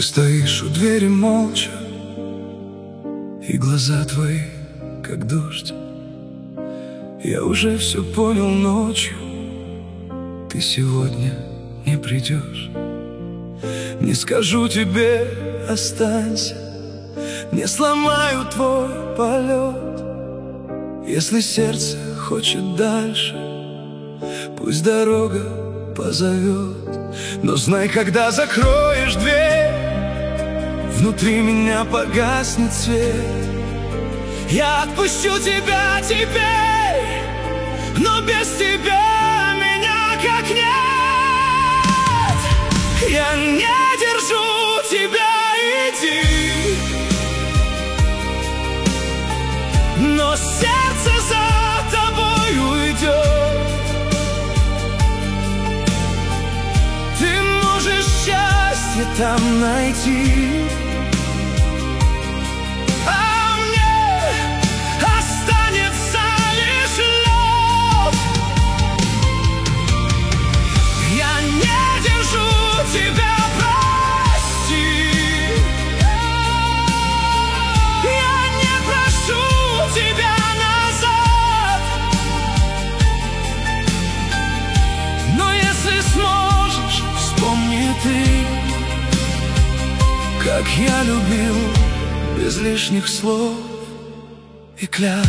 стоишь у двери молча, и глаза твои, как дождь. Я уже все понял ночью, ты сегодня не придешь. Не скажу тебе останься, не сломаю твой полет. Если сердце хочет дальше, пусть дорога позовет. Но знай, когда закроешь дверь, внутри меня погаснет свет. Я отпущу тебя теперь, но без тебя меня как нет. Я не держу тебя, иди, но сердце за тобой уйдет. Ты можешь счастье там найти, а мне останется лишь лед. Я не держу тебя, прости. Я не прошу тебя назад, но если сможешь, вспомни ты, как я любил, без лишних слов и клятв.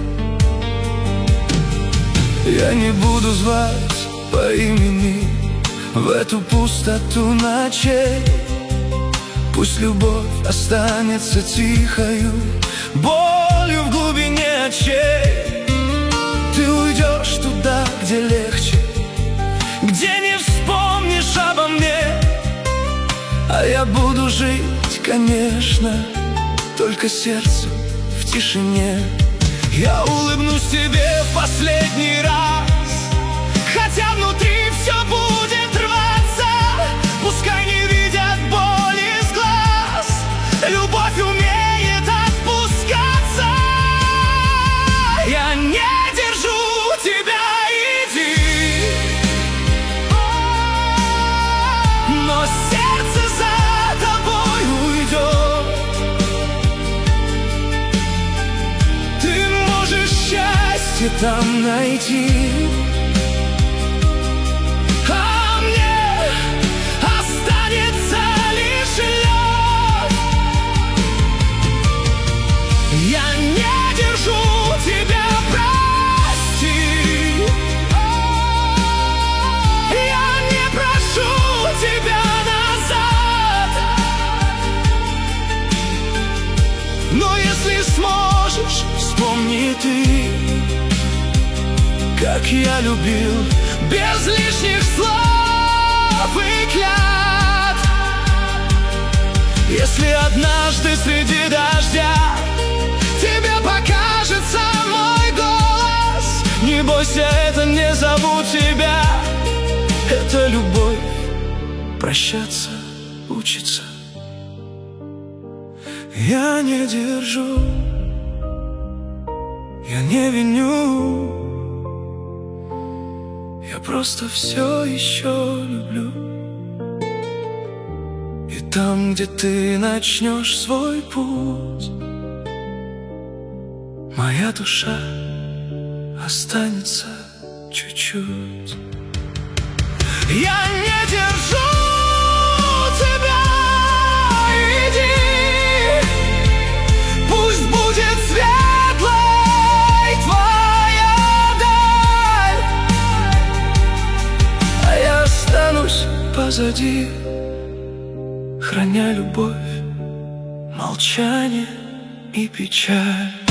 Я не буду звать по имени в эту пустоту ночей. Пусть любовь останется тихою болью в глубине очей. Ты уйдешь туда, где легче, где не вспомнишь обо мне, а я буду жить, конечно, только сердцем в тишине. Я улыбнусь тебе в последний раз, хотя внутри все будет рваться. Пускай не видят боли из глаз, любовь умеет отпускаться. Я не держу тебя, иди, но сердце за тобой уйдет. Ты можешь счастье там найти, а мне останется лишь лед. Я не держу тебя, прости. Я не прошу тебя назад, но если сможешь, вспомни ты, как я любил, без лишних слов и клятв. Если однажды среди дождя тебе покажется мой голос, не бойся, это не зовут тебя, это любовь прощаться учится. Я не держу, я не виню, я просто все еще люблю. И там, где ты начнешь свой путь, моя душа останется чуть-чуть. Я не держу тебя, иди, пусть будет светлой твоя даль, а я останусь позади, храня любовь, молчание и печаль.